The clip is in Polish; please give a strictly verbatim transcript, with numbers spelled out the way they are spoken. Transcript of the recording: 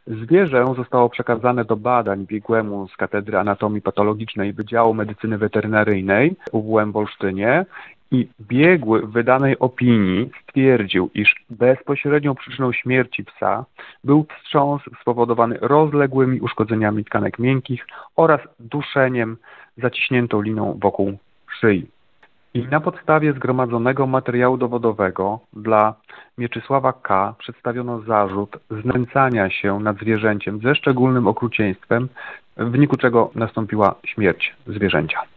Zwierzę zostało przekazane do badań biegłemu z Katedry Anatomii Patologicznej Wydziału Medycyny Weterynaryjnej U W M w Olsztynie i biegły w wydanej opinii stwierdził, iż bezpośrednią przyczyną śmierci psa był wstrząs spowodowany rozległymi uszkodzeniami tkanek miękkich oraz duszeniem zaciśniętą liną wokół szyi. I na podstawie zgromadzonego materiału dowodowego dla Mieczysława K. przedstawiono zarzut znęcania się nad zwierzęciem ze szczególnym okrucieństwem, w wyniku czego nastąpiła śmierć zwierzęcia.